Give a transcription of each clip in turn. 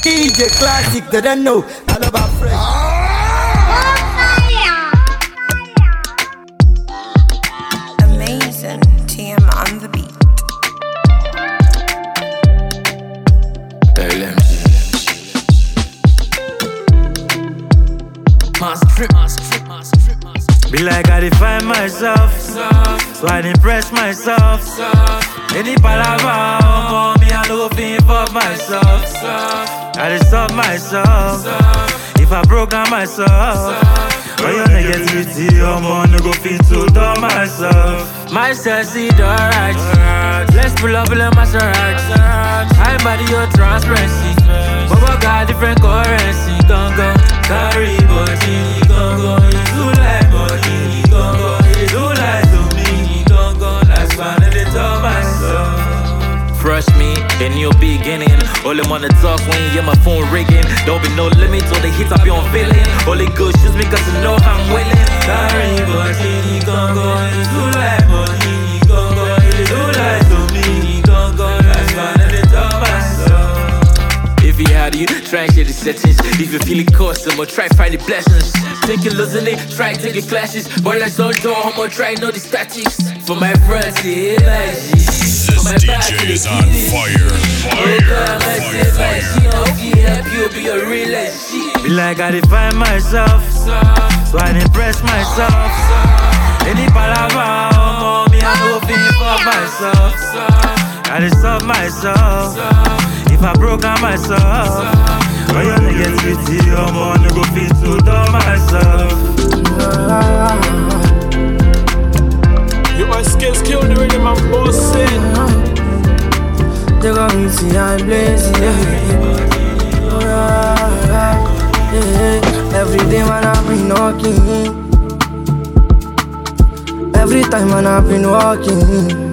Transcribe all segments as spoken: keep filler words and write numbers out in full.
D J Classic, they don't know all about Fresh. Amazing, T M on the beat. L M G. Master trip, master trip, master trip, master trip. Be like I define myself, so I impress myself. Any palava, oh, me I no fit for myself. I just stop myself. If I broke down myself, all your negativity, I'm gonna go fit to do myself. My sassy alright. Let's pull up in my shirt. High body, your transparency. But we got different currency. Gon' go carry body. Gon' go you like body. Gon' go you like to me. Gon' go last one and they tell myself. Fresh me in your beginning. All them wanna talk when you hear my phone ringing. Don't be no limit till the hits I be on feeling. Only good shoes because you know I'm willing. Carry body, gon' go you like body. Gon' go you like to me. Gon' go last one and they tell myself. If you had you, try and share the settings. If you feel it custom or try find the blessings. Think you're losing it, try take your clashes. Boy like so door, homo try know the statics. For my friends, yeah, like This D J is on fire, fire, fire, fire. Be a real shit. Be like I define myself, so I impress myself. Any palava, oh, me I no fit for myself. I just stop myself. If I broke down myself, all your negativity, I'm gonna go fit to do myself. You my skills kill the rhythm I'm bossing. They got me see I'm blazing, yeah. Oh, yeah, yeah. Every day when I've been knocking, every time when I've been walking,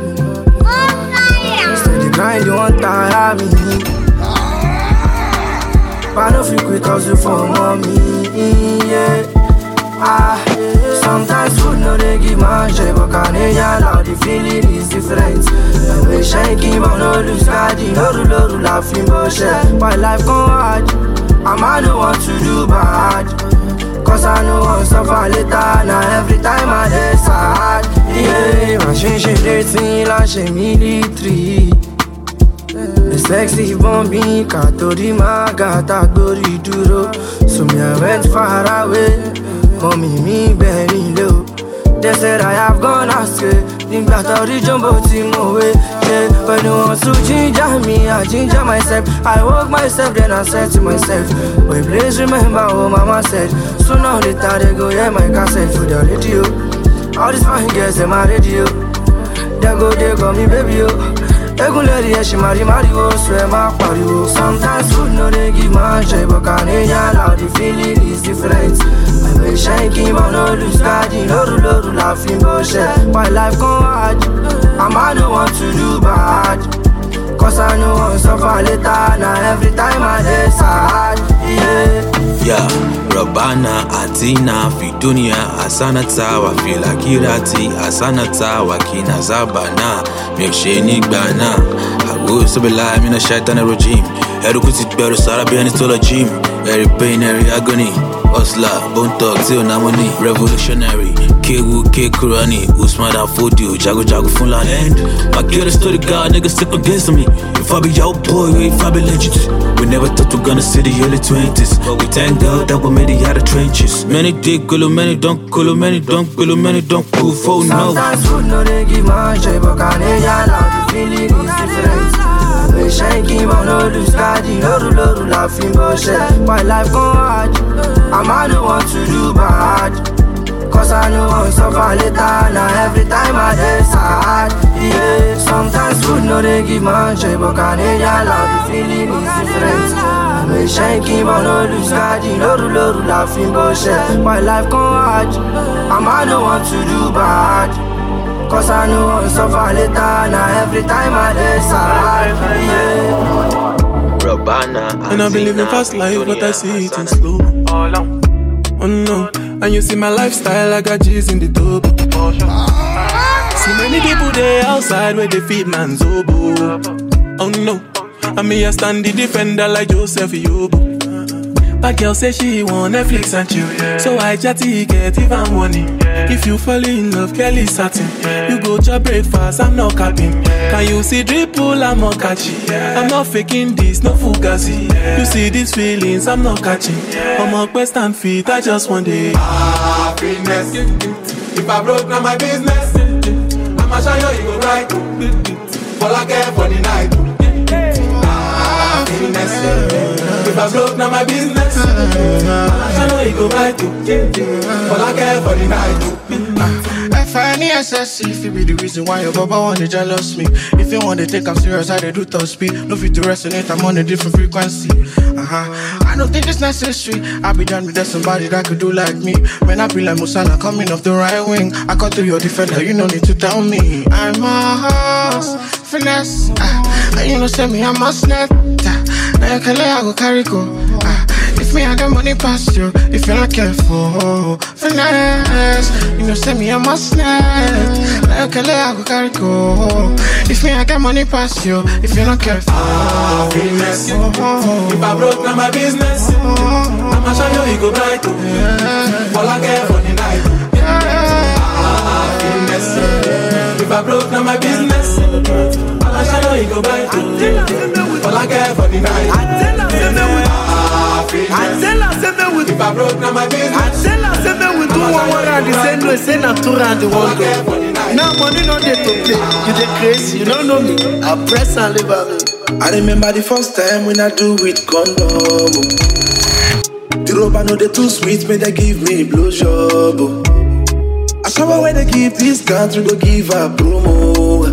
steady grind, you won't tire me. But no freak with us, you for mommy, yeah. Ah, sometimes food no they give man shit, but can they allow the feeling is different. I wish shaking but no lose God, no rule no rule laughing bullshit. My life go hard, and I don't want to do bad, cause I know I'll suffer later. Now every time I decide, yeah, my change shape dating like she military. The sexy bombing, Katori Magata Gori Duro. So me I went far away. Mommy, me very low. They said I have gone astray. Think that I'll jumbo team away. Yeah, when you want to ginger me, I ginger myself. I walk myself, then I said to myself, boy, please remember what mama said. So now later they go, yeah, my cassette for the radio. All these fine girls in my radio. They go, they call me baby, yo. They go let the she marry, marry, oh, swear my party, oh. Sometimes food no they give man shit, but can they allow the feeling is different. I wish I came on no lose God, no rule, no rule, laughing bullshit. My life go hard, and I don't want to do bad, cause I know I'll suffer later. Now every time I decide, yeah. Yeah, Rabana, Atina, Fidunia, Asanata, Wafila Kirati, Asanata, Wakina Zabana, Meksheni Bana, Hagu Sabila, Mina Shaitana regime, Erukuti Beru Sarabian Tola Jim, every pain, every agony, Osla, Bone Talk, Zio Namoni, Revolutionary, Kewu, K Kurani, Usman Fodio, Jago Jago Fulan End. I get a story, God, niggas stick against me. If I be your boy, if I be legend. We never thought we gonna see the early twenties, but we thank God that we made it out of trenches. Many dig, gulu, many don't, gulu, many don't, gulu, many don't, cool, for no. Sometimes food no they give man shit, but can they allow the feeling is different. I wish I came on no lose God, no rule, no rule, laughing bullshit. My life go hard, and I don't want to do bad, cause I know I'll suffer later. Now every time I decide, yeah. Sometimes food no they give man shit, but can they allow the feeling is different. I wish I came on no lose God, no rule, no rule, laughing bullshit. My life go hard, and I don't want to do bad, cause I know I'll suffer later. Now every time I decide, yeah. Rabana, And I believe in fast life, but I see it in slow. Oh no, and you see my lifestyle, I got G's in the tub. See many people there outside where they feed man's oboe. Oh no, I me a stand the defender like Joseph Yobo. My girl say she want Netflix and chill, yeah. So I chatty get even money. Yeah. If you fall in love, Kelly satin. Yeah. You go to breakfast, I'm not capping. Yeah. Can you see dripple, I'm not catching. Yeah. I'm not faking this, no fugazi. Yeah. You see these feelings, I'm not catching. Yeah. I'm a quest and feet, I just want it. Happiness. If I broke, now my business. I'ma show you, you go right. All I care for the night. Happiness. If I broke, now my business. I know you go right to. All I care for the night. F I N E S S, if it be the reason why your baba wanna jealous me. If you wanna take I'm serious, I do top speed. No fit to resonate, I'm on a different frequency. Uh-huh. I don't think it's necessary. I be done with that somebody that could do like me. When I be like Musala coming off the right wing, I cut through your defender, you no need to tell me. I'm a horse, finesse. Uh, you know, send me, I'm a snap. Now you can let I go carry go. Uh, if me I got money past you, if you're not careful, finesse. You know, send me I'm a snap. Now you can let I go carry go. If me I got money past you, if you're not careful, ah, finesse. If I broke, now my business. I'ma show you, you go bright too. All I care for the night. Ah, finesse. If I broke, now my business. I'ma show you, you go bright too. All I care for the night. Ah, finesse. If I broke, now my business. I tell us that we do one more and the same way, say not two and the one go. Now money not there to play. You the crazy, you don't know me. I press and live on me. I remember the first time when I do with condom. The rubber know they too sweet, may they give me blow job. I shower when they give discount, we go give her promo.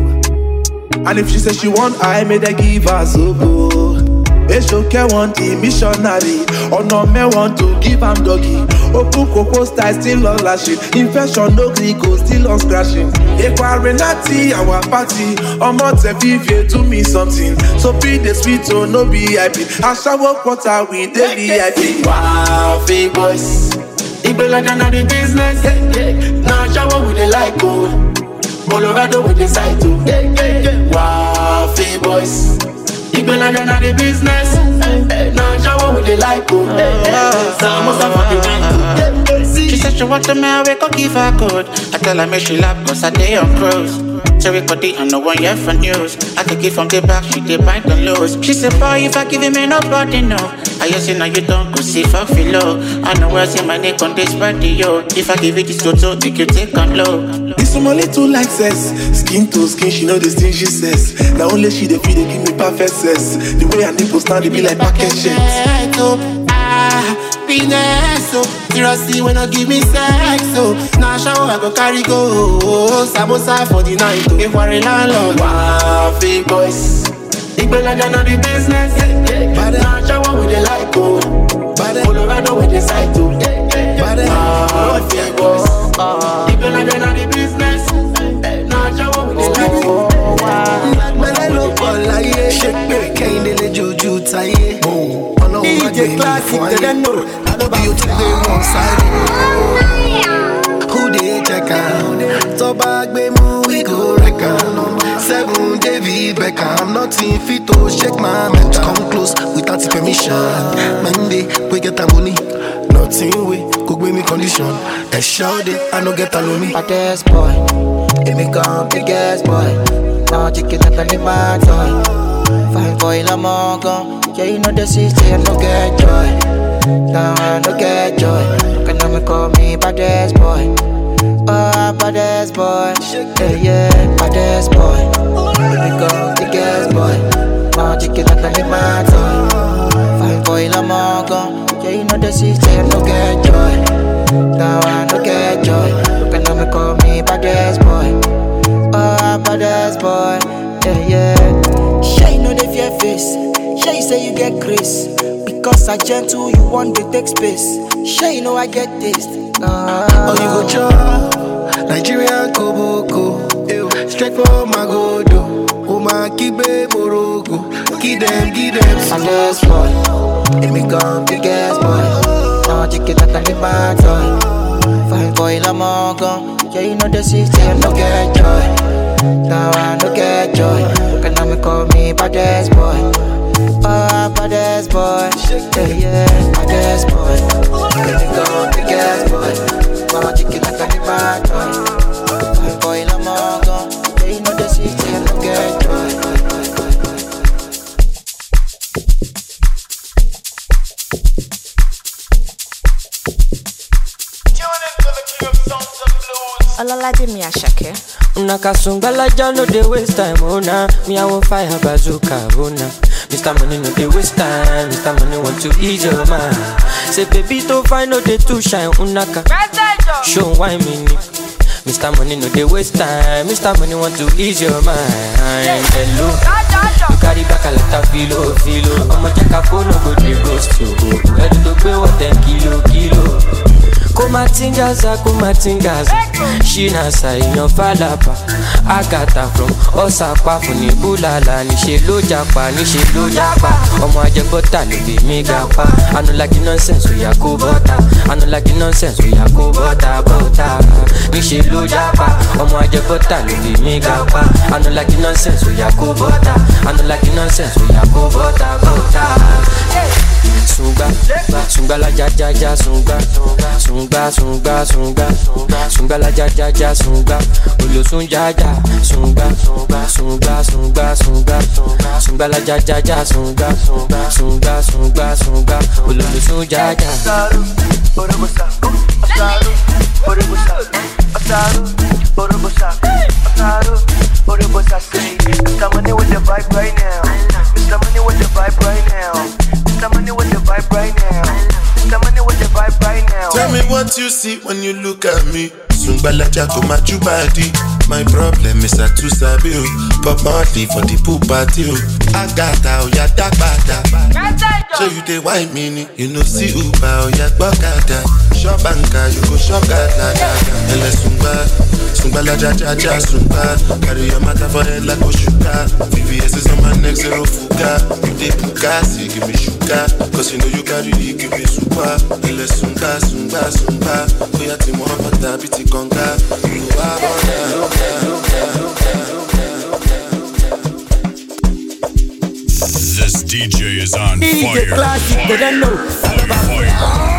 And if she says she want I, may they give her zobo. Eshoke want the missionary, or no me want to give am doggy. Open cocoa style still on lashing. Infection no go still on scratching. Ekwa Renati our party, omo te vivie do me something. So be the sweet oh no B I P. I shower water with the V I P. Wow, big boys. It be like another business. Now shower with the light go. Colorado with the side too. Wow, big boys. It be like another business. Now shower with the light go. She said she want to me, I go give her code. I tell her me she lap cause I day on cruise. Cherry body on the one year for news. I take it from the back, she did bite and lose. She said boy if I give him nobody know. I just say now you don't go see fuck below. I know where I see my neck on this body yo. If I give it this toto, make you take on low. This woman little like sex. Skin to skin, she know the things she says. Now only she the feel they give me perfect sex. The way her nipples stand, they be like packet shit. Ah, penis, so seriously when I give me sex, so now shower I go carry go. Sabosa for the night, if we're landlord. Wow, big boys. It be like another business. Now shower with the light go. Colorado with the side too. Wow, big boys. It be like another business. Now shower with the light go. Shake me, can't let Juju tie. D J Classic, they know. I don't be you today one side. Who they check out? So back, baby, we go reckon. Seven David Beckham, I'm not in fit to shake my mental. Come close without permission. Monday, we get the money. Nothing we could give me condition. And shout it, I no get alone me. Baddest boy, it me come biggest boy. Now chicken like a man toy. Fine boy, I'm all gone. Yeah, you know the city, I no get joy. Now I no get joy. Can I call me baddest boy? Oh, baddest boy. Yeah, yeah, baddest boy. Let me go, biggest boy. Now chicken like a man toy. Fine boy, I'm all gone. Yeah, you know the city, I no get joy. Now I no get joy. Can I call me baddest boy? Oh, baddest boy. Yeah, yeah. Shay know the fear face. Shay say you get grace. Because I gentle, you want to take space. Shay know I get taste. Uh, oh, you go chop Nigerian Koboko. Straight for my godo. Oh, my kibe morogo. Give them, give them. Baddest boy. Let me go, biggest boy. Now I take it like a man toy. Fine boy, I'm all gone. Yeah, you know the city, I no get joy. Now I no get joy. Can I call me me baddest boy. Oh, baddest boy. Yeah, yeah, baddest boy. Let me go, biggest boy. Mama chicken like a bad boy. Fine boy, I'm all gone. Yeah, you know the city, I don't get joy. Olalaje mi Ashake. Una kasungbala ja no dey waste time, oh nah. Me I want fire bazooka, oh nah. Mister Money no dey waste time, Mister Money want to ease your mind. Say baby to find no dey too shine, unaka. Show why me ni. Mister Money no dey waste time, Mister Money want to ease your mind. Hello, you carry back a lot of filo, filo. I'ma check a phone, no go dey ghost you. Ready to pay what ten kilo, kilo. Kumatingaza, kumatingaza. Shina sa iyan falapa. Agata from Osapa funi bulala. Nishe lo japa, nishe lo japa. Omo aje bota lo be me gapa. I no like the nonsense we ya ko bota. I no like the nonsense we ya ko bota, bota. Nishe lo japa. Omo aje bota lo be me gapa. I no like the nonsense we ya ko bota. I no like the nonsense we ya ko bota, bota. Sunga, sunga la ja ja ja sunga, sunga sunga sunga, sunga la ja ja ja sunga, olo sunja ja sunga, sunga sunga sunga, sunga la ja ja ja sunga, sunga sunga sunga, olo sunja ja. Asaru, orobosa, asaru, orobosa, asaru, orobosa, asaru, orobosa. Say, Mister Money with the vibe right now, Mister Money with the vibe right now. Mister Money with the vibe right now. Mister Money with the vibe right now. Tell me what you see when you look at me. Sungbala jako machubadi. My problem is I too sabi o. Pop Marley for the pool party o. Agata o ya dagbada. So you dey wine me, you know see Uber o ya gbokada. Shop banka you go shop gada gada. Ele sungba, sungbala ja ja ja sungba. Carry your matter for head like Oshuka. V V S is on my neck zero fuga. You dey puka, see give me sugar. Cause you know you carry it, give me super. Ele sunga sunga sunga. Oya ti mo bata biti konga. This D J is on D J fire. Classic, they don't know. Fire, fire.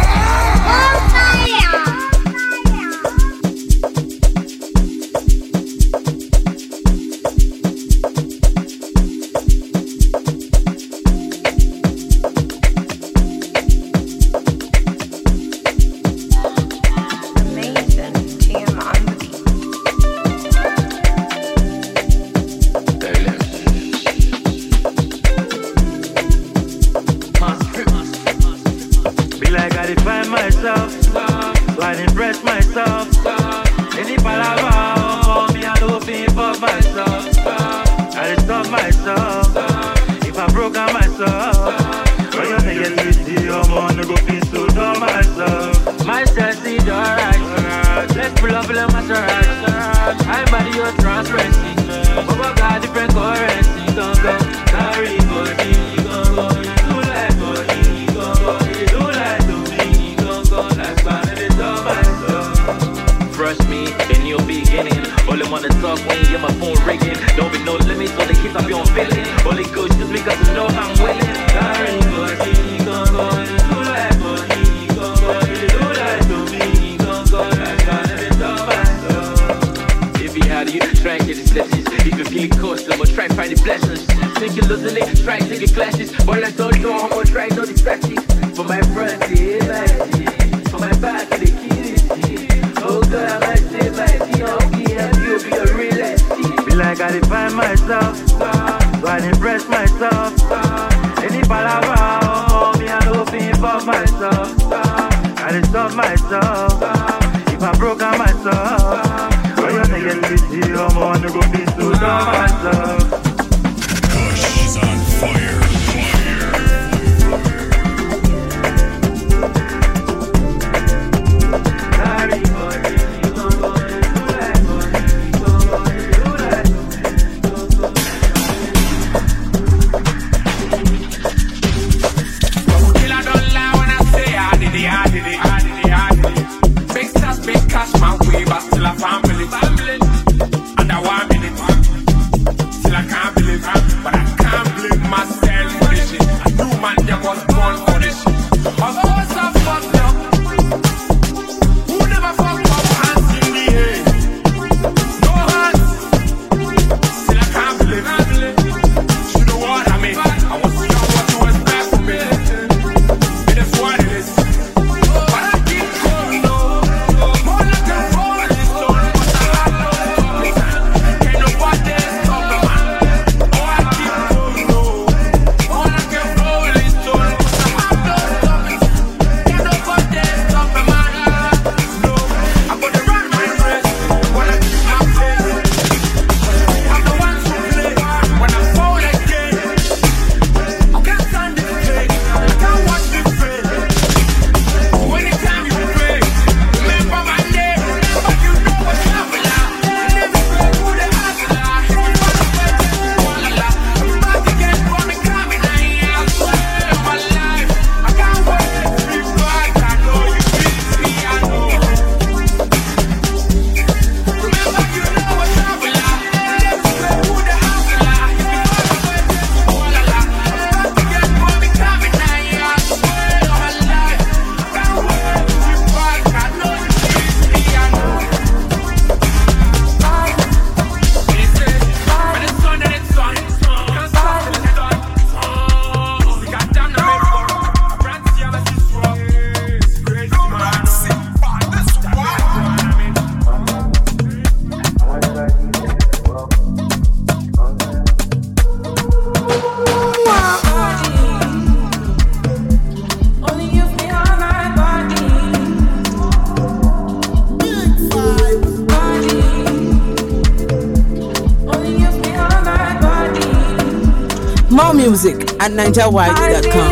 Big cash man, we but still a family. And I want minute. More music at niger wide dot com.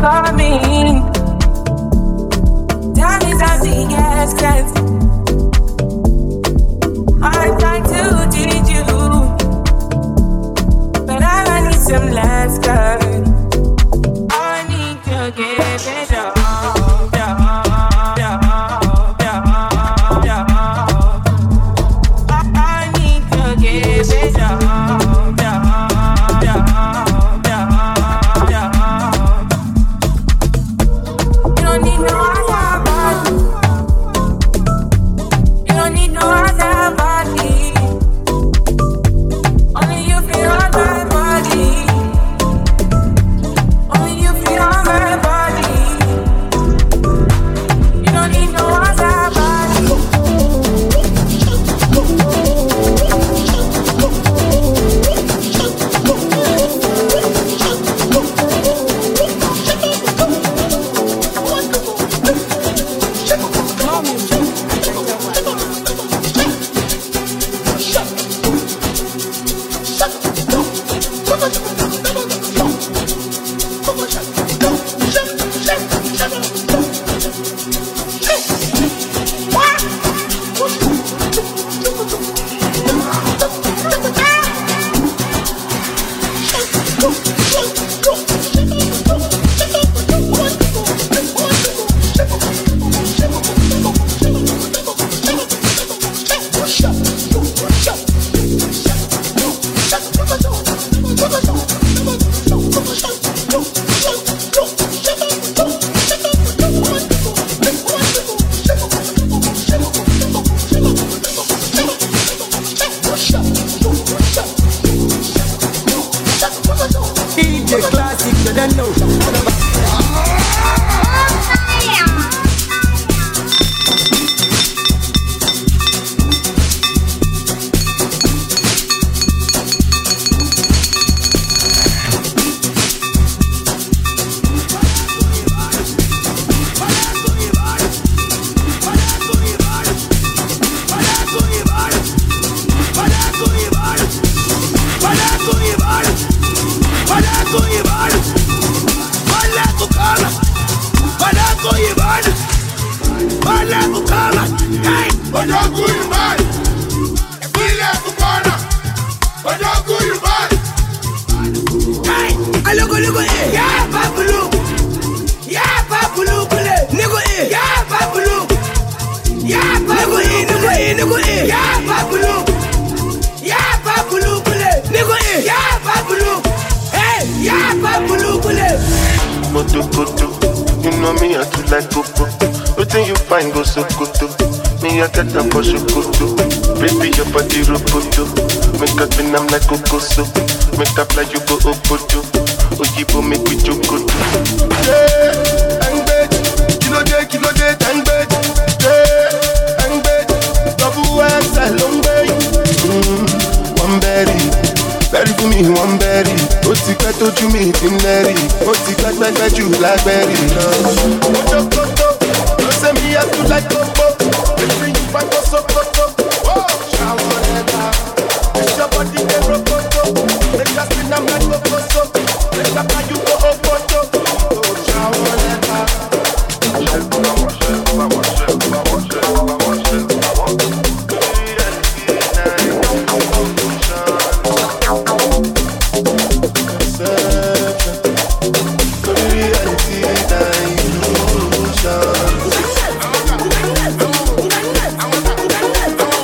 Time is as the gasket. I'm trying to teach you, but I need some last time. I need to get it up. Illusion.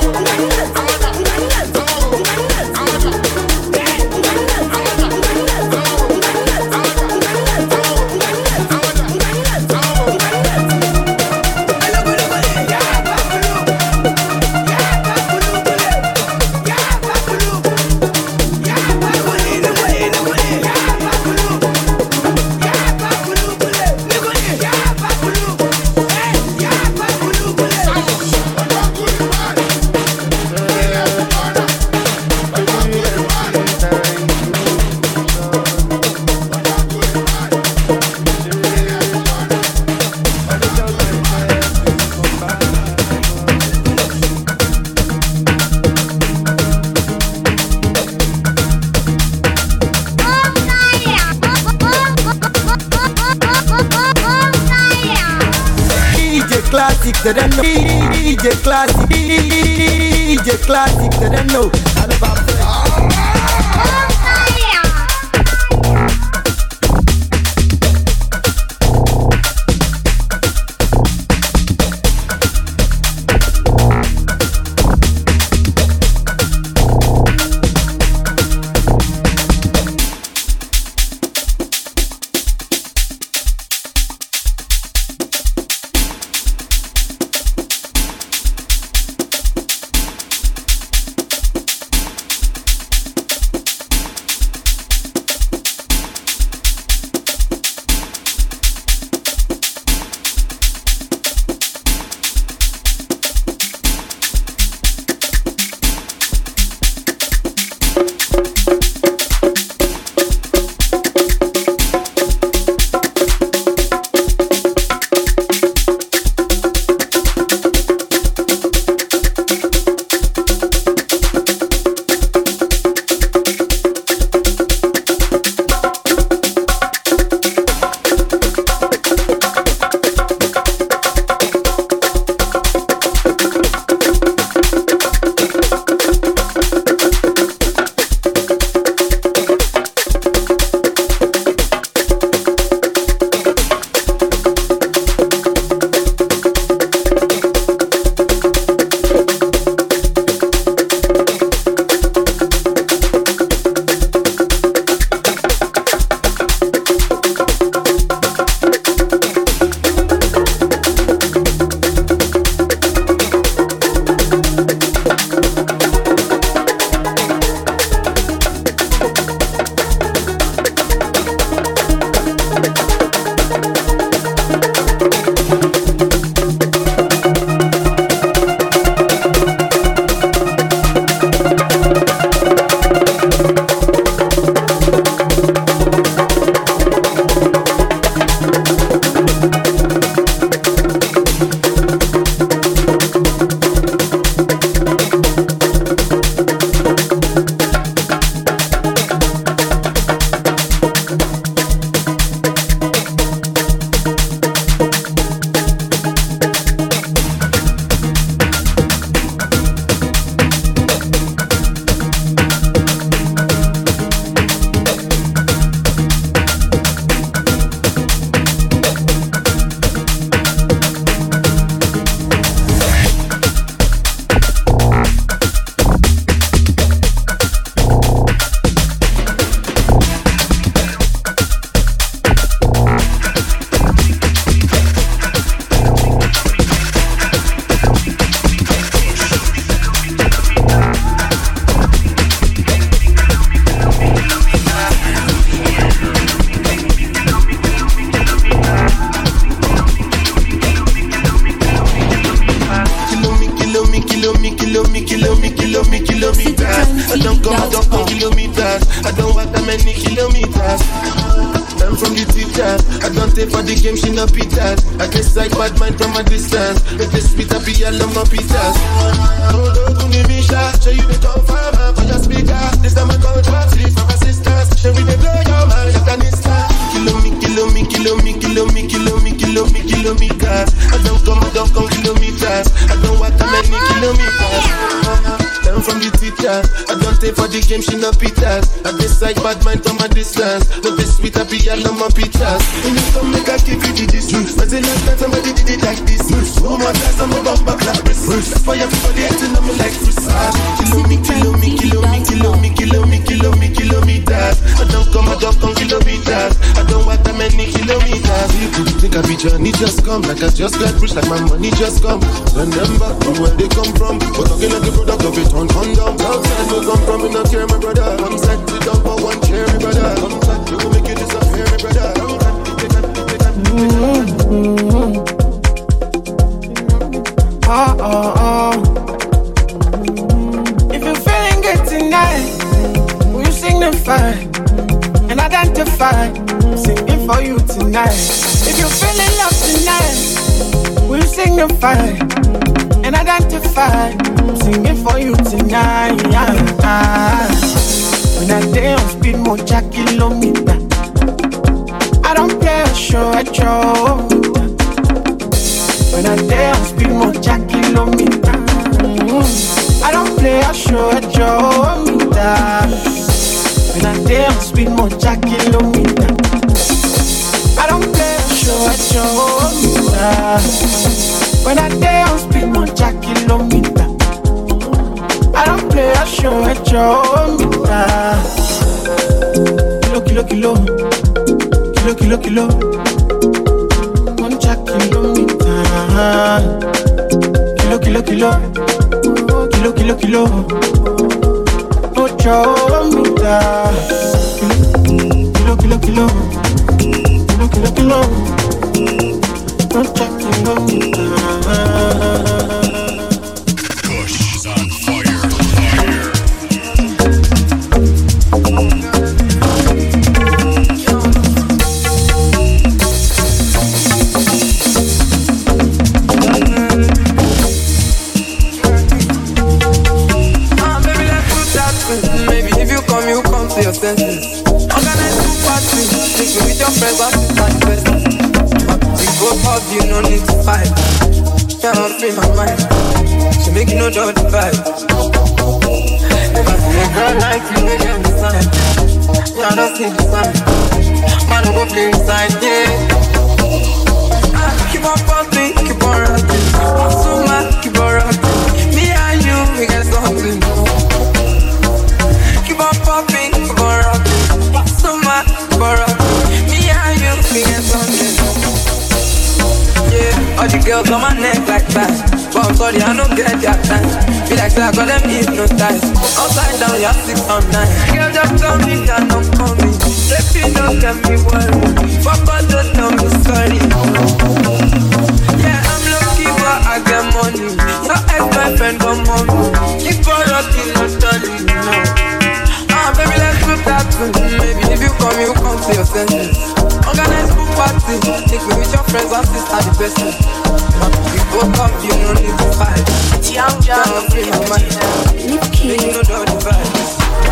they don't know. D J Classic, D J Classic, they don't know. All about Fresh. Just like push like my money just come. Remember where they come from. But talking like the product of it on on down. Outside we come from, we not care, my brother. Come side, sit down for one chair, my brother. Come side, we will make you disappear, my brother. Oh, oh, oh. If you're feeling good tonight, will you signify and identify? I'm singing for you tonight. If you're feeling love tonight, will you signify and identify? I'm singing for you tonight. When I day on speed, more jack kilometer. I don't play a show, I show. When I dare, I speed more jack kilometer. Mm-hmm. I don't play, I show a joe meter. When I dare, I speed more jack kilometer. I don't play, I show a joe meter. When I dare, I speed more jack kilometer. I don't play, I show a joe meter. Kilo, kilo, kilo. Kilo, kilo, kilo. One jack kilometer. Kilo, kilo, kilo. Kilo, kilo, kilo. Ocho meter. Kilo, kilo, kilo. Kilo, kilo, kilo. One jack kilometer. Kush is on fire, fire. Your senses. Organize two parties. Take me with your friends and sister the best. We both have you, no need to fight. Can't free my mind. She make you no doubt the vibe. If I see a girl like you, make them decide. Yeah, I don't see the sign. Man, go play inside, yeah. Keep on pumping, keep on rocking. So mad, keep on rocking. Me and you, we get something. Keep on popping, keep on rocking. So much, keep on rocking. Me and you, we get something. Yeah, all the girls on my neck like that. But I'm sorry, I don't get their time. Feel like I got them hypnotized. Upside down, you're six on nine. Girl, just tell me that I'm coming. If you don't get me worried, fuck all, don't tell me sorry. Yeah, I'm lucky, but I get money. Your ex-boyfriend got money. Keep on rocking, no darling, no. Ah, baby, let's do that too. Maybe if you come, you come to your senses. Organize pool party. Take me with your friends and sister the best. We both up, you no need to fight. It's Young John. Can't free my mind. Make you know the vibe.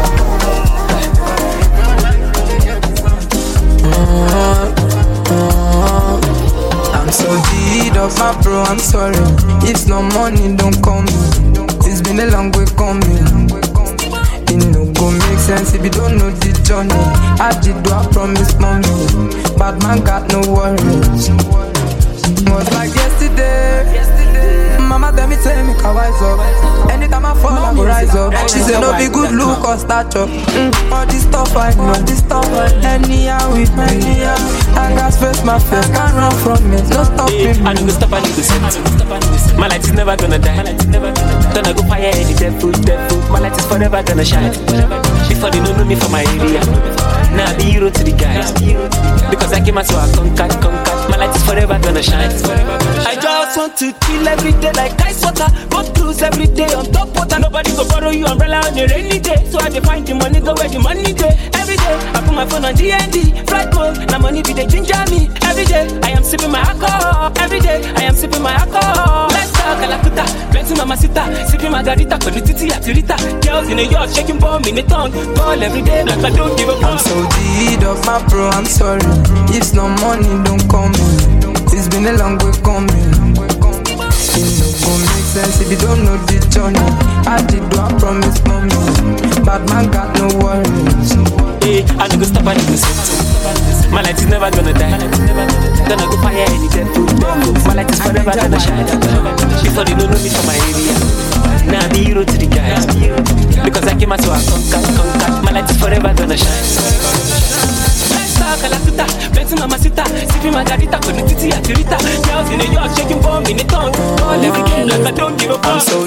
I'm so deed of my bro, I'm sorry. If no money, don't call me. It's been a long way coming. It no go make sense if you don't know the journey. I did do I promise mommy. Bad man got no worries. Was like yesterday. Mama tell me, tell me, can wise up. Anytime I fall, I go rise up. She say no be good look or stature. Mm, all this stuff I know, this stuff anyhow with me. I got first my face, can't run from it. No stopping. I don't go stop, I need to set. My light is never gonna die. Gonna go fire any dead food, dead food. My light is forever gonna shine. Before they don't know me from my area. Now I be hero to the guys. Because I came out so I conquered, conquered. My light is forever gonna shine. I just want to chill every day like ice water. Go cruise every day on top water. Nobody go borrow you umbrella on a rainy day. So I dey find the money, go where the money day. Every day I put my phone on D and D. Flight mode, now money be the ginger me. Every day I am sipping my alcohol. Every day I am sipping my alcohol. Let's talk Kalakuta, plenty mamacita. Sipping margarita, for the titi atirita. Girls in New York shaking bomb in the tongue. Ball every day like I don't give a fuck. I'm so deed of my bro, I'm sorry. If no money, don't call me. It's been a long way coming. It no go make sense if you don't know the journey. I did do I promise mommy. Bad man got no worries. Hey, I don't go stop, I need to set. My light is never gonna die. Gonna go fire any dead food. My light is forever gonna shine. Before they don't know me from my area. Now I'm the hero to the guys. Because I came out so I conquered, conquered. My light is forever gonna shine. Kalakuta, plenty mamacita. Sipping margarita, for the titi atirita. Girls in New York shaking bomb in the tongue. All every day like I don't give a fuck. I'm so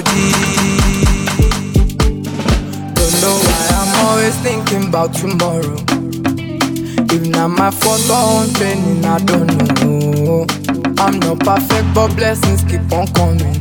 deep. Don't know why I'm always thinking about tomorrow. If not my fault or own training, I don't know. I'm not perfect, but blessings keep on coming.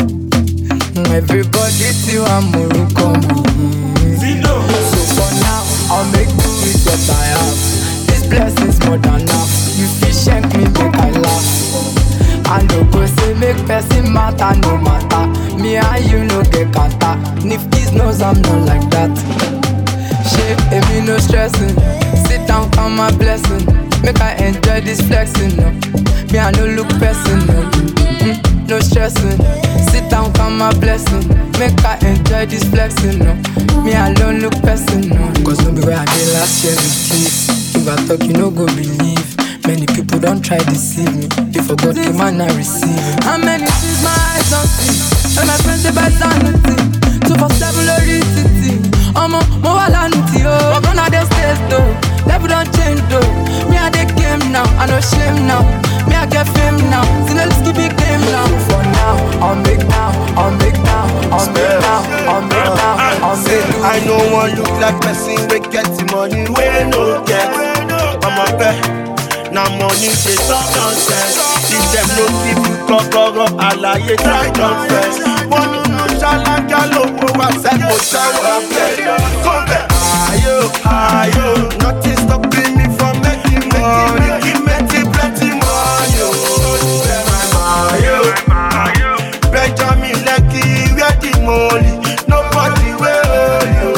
Everybody till I'm more coming. So for now, I'll make do with what I have. Blessings more than enough. You fish shank me, make I laugh. I no go say make person matter, no matter. Me and you no get kata. Nifty's knows I'm not like that. Shit, and me no stressing. Sit down, count my blessing. Make I enjoy this flexing, no. Me I no look person, no. Mm-hmm. no stressing. Sit down, count my blessing. Make I enjoy this flexing, no. Me alone look person, no. Cause no be where I did last year with this. If I talk, you no go believe. Many people don't try deceive me. They forgot the man I receive. How many things my eyes don't see? And my friends they buy sanity. Two for seven lorry city. I'm a more vanity, oh. I'm gonna they stay though. Level don't change though. Me I the game now, I no shame now. Me I get fame now. See no risky big game now. For now, I'll make now, I'll make now, I'll make now, I'll make now, I'll make now. I know one look like person we get the money we no get. I'm a bet. Now money they talk nonsense. If them no give you kokoro, alaye try confess. One no shalaka lowo wa se mo shower bed. Come back, ayo, ayo. Nothing stopping me from making money. Making plenty money. Ayo, ayo. Benjamin Lekki, where the money? Nobody will you.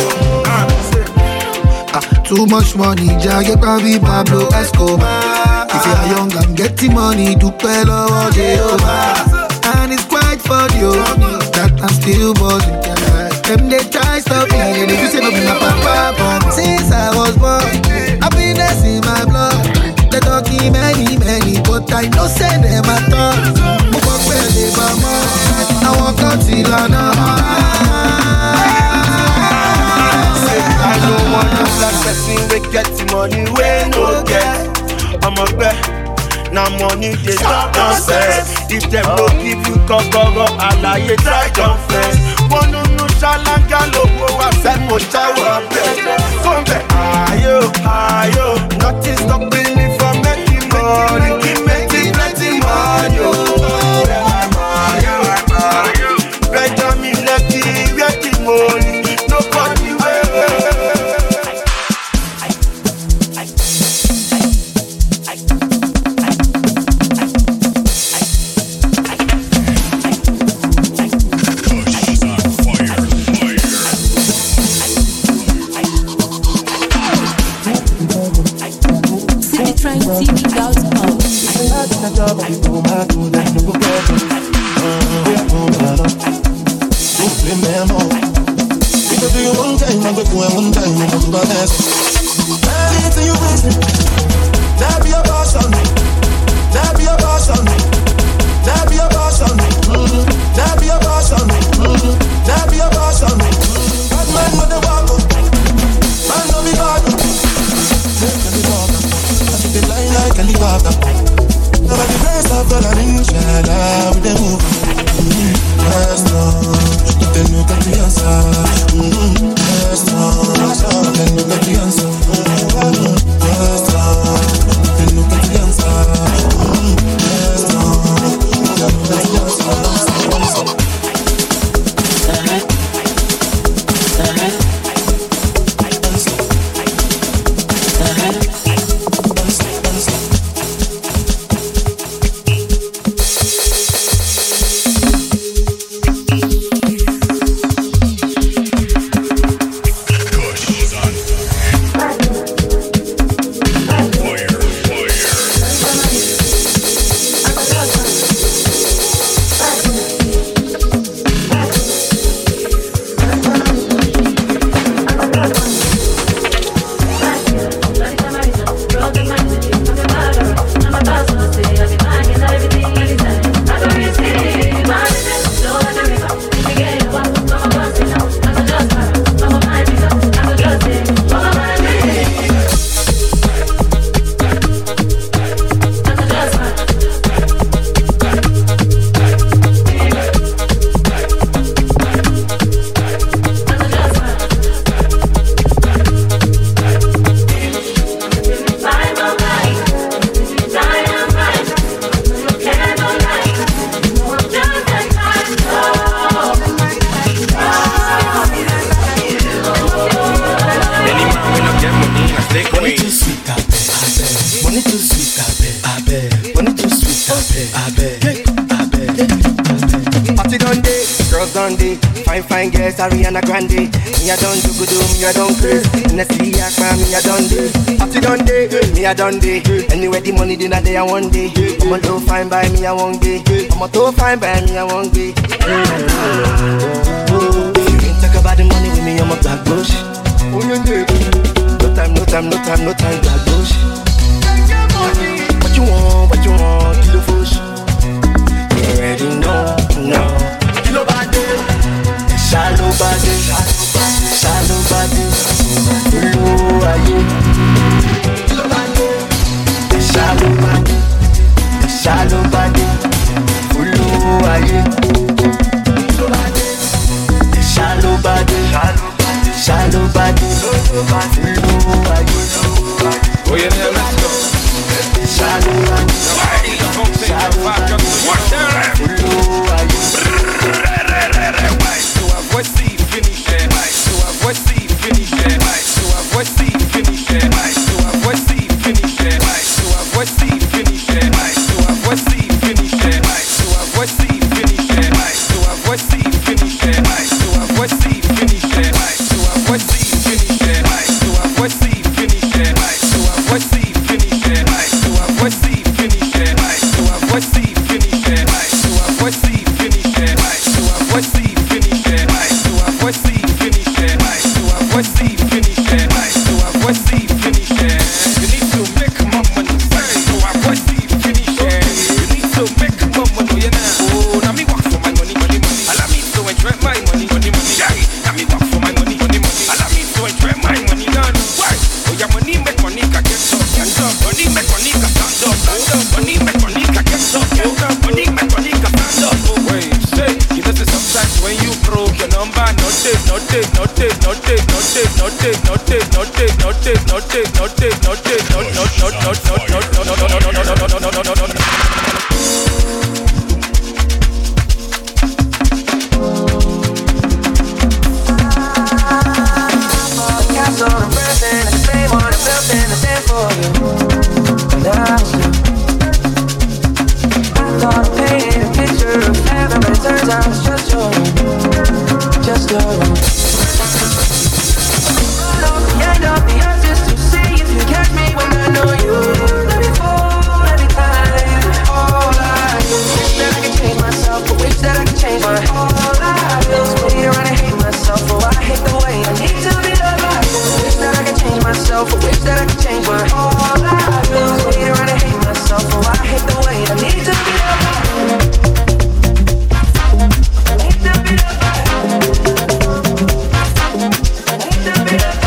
Too much money, Jagge Babi Pablo Escobar. If you are young and getting money, do pelo or Jehovah. And it's quite funny, oh, that I'm still buzzing. Them they try stop me, and they say nothing about. Since I was born, happiness in my blood. They talking many, many, but I no send them at all. Move up where they come on. I walk out till I know. I don't want to black person we get the money we no get. I'm a bet. Now money they stop nonsense. If them no give you kokoro, alaye try confess. One no no shalanga lowo wa se mo shower bed. Come back, ayo, ayo. Nothing stopping me from making money. Making plenty money. Ayo, ayo. Benjamin Lekki, where the money? Nobody will. fine girls, Ariana Grande. Me I don't do good, me I don't crazy. Nestle Yakman, me I don't do. Party done day, me I done day. Anyway the money dinner day I one day. I'm a low fine by me I one day. I'm a too fine by me I one day. If you ain't talk about the money with me, I'm a black bush. No time, no time, no time, no time, black bush. What you want, what you want, kilo fush. You already know, no. Kilo body, shallow body, shallow body. Low are you? Kilo body, shallow body, shallow body. Low are you? Kilo body, shallow body, shallow body. Low are you? Oh yeah, let's go. Shallow body, shallow body. What the heck? Low are you? So I voice see finish it. So I voice see finish it. So I voice see finish it. So I voice see finish it. So I voice see finish it. So I voice see finish it. So I voice see finish it. So I voice see finish it. So I voice see finish it. So I voice see finish it. So I voice see finish it. So I voice see finish it. So I voice see finish it. So I voice see finish it. So I voice see finish it. So I voice see finish it. So I voice see finish it. So I voice see finish it. So I voice see finish it. You need to make more money. So I voice see finish it. You need to make more money. You know, oh, now me work for my money, money, money. Allow me to enjoy my money, money, money. Yeah, now me work for my money, money, money. Allow me to enjoy my money, done. Why? Oh, your money make money, can get up, get up. Money make money, can stand up, stand up. Money make money, can get up, get up. Money make money, can stand up. Oh, wait, say, you know, sometimes when you broke your number, not it, not it, not it, not it, not it, not it, not it, not it, not it, not it, not it, not it, not not not not not not not not not not not not not. Castle and person, and the same one that built in the same for you. And I was you. I thought I painted a picture of heaven, but it turns out it's just your room, just your room. But on the end of the earth just to see if you catch me when I know you. Let me fall every time. All I do is wish that I could change myself, but wish that I could change my all I do is wait around and hate myself. Oh, I hate the way I need to be loved. Wish that I could change myself, I wish that I could change my all I do is wait around and hate myself. Oh, I hate the way I need to be loved. I need to be loved. I need to be loved.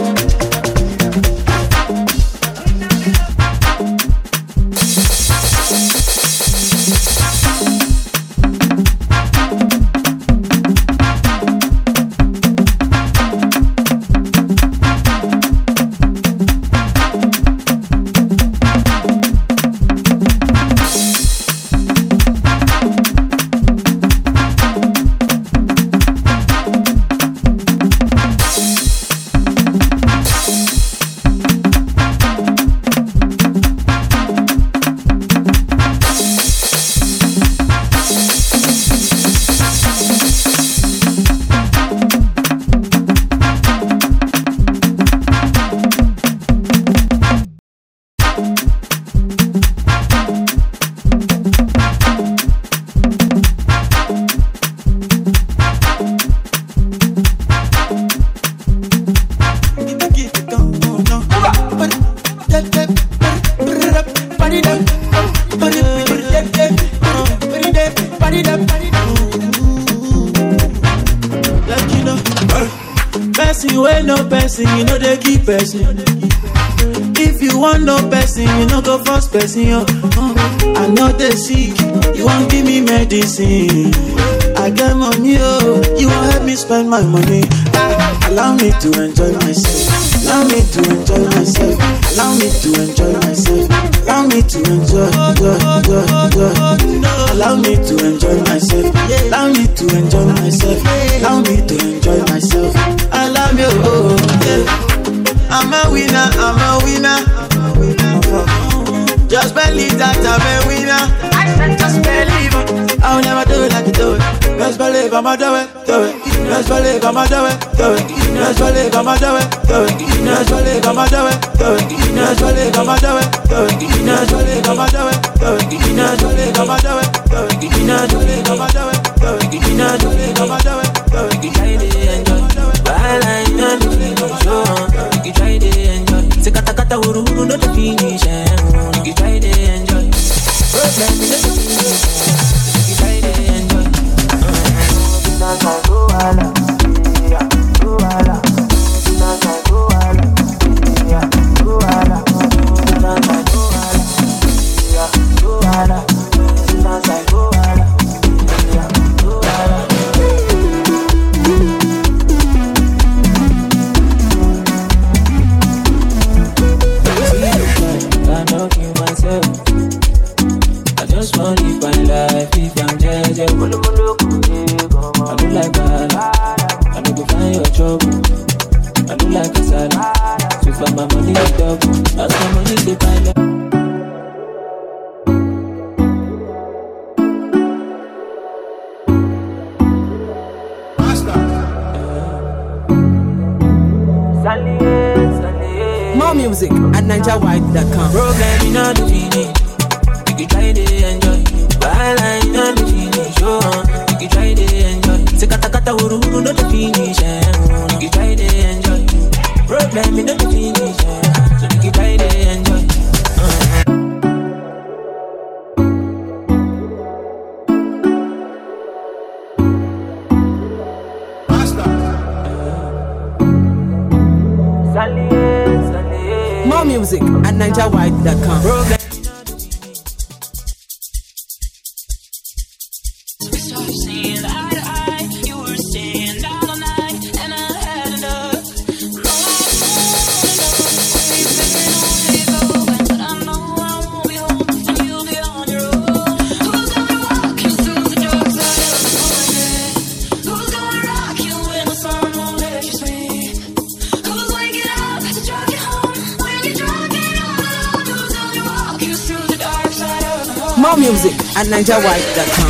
Person wey no person, you know they keep person. If you want no person, you know go first person. Yo. I know they sick, you won't give me medicine. I get money, oh, you won't help me spend my money. Ah, allow me to enjoy myself. Allow me to enjoy myself. Allow me to enjoy myself. Allow me to enjoy, enjoy, enjoy, enjoy. Allow me to enjoy myself. Allow me to enjoy myself. Allow me to enjoy myself. I love you, oh, yeah. I'm a winner, I'm a winner. Just believe that I'm a winner. Just believe it. I'll never do it like you do it. Best believe I'ma do it, do it. Best believe I'ma do it, do it. Best believe I'ma do it, do it. Best believe I'ma do it, do it. Best believe I'ma do it, do it. Best believe I'ma do it, do it. Best believe I'ma do it, do it. Best believe I'ma do it, do it. Best believe I'ma do it, do it. You try to enjoy, while I know the show. You try to enjoy. Say kata kata huru huru no to finish. You try to enjoy. Problem in the you try to enjoy. More music at ninja white dot com. Problem in all the finish. You can try to enjoy. While I know the finish. Oh, you can try to enjoy. Say kata kata huru huru no the finish. You can try to enjoy. Problem in all the finish. So you can try to enjoy. More music at ninja white dot com. More music at ninja white dot com.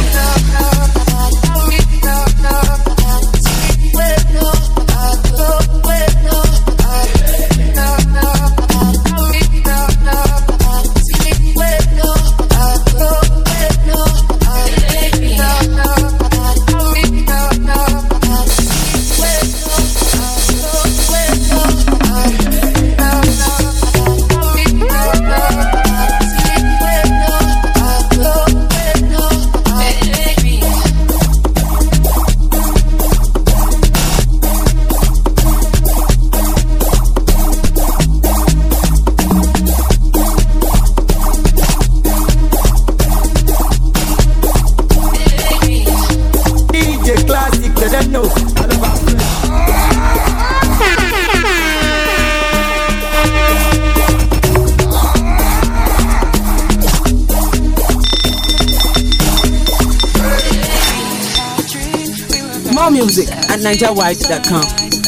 More music at ninja white dot com.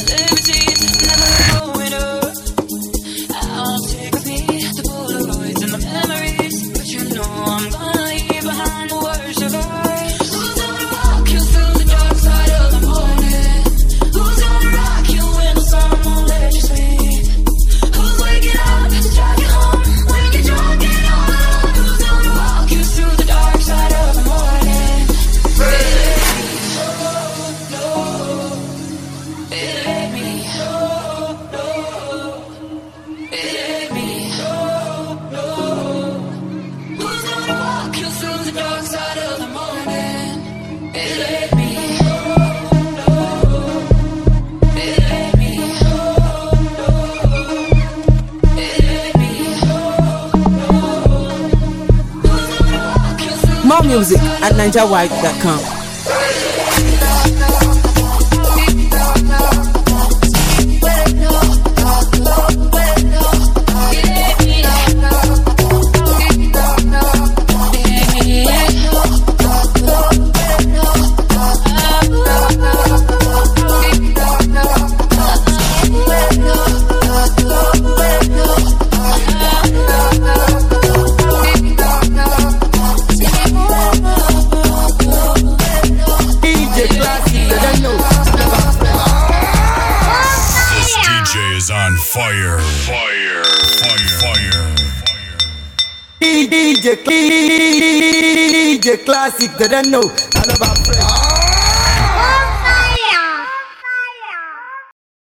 More music at ninja white dot com. J is on fire. Fire. Fire. Fire. D J, D J Classic, they don't know all about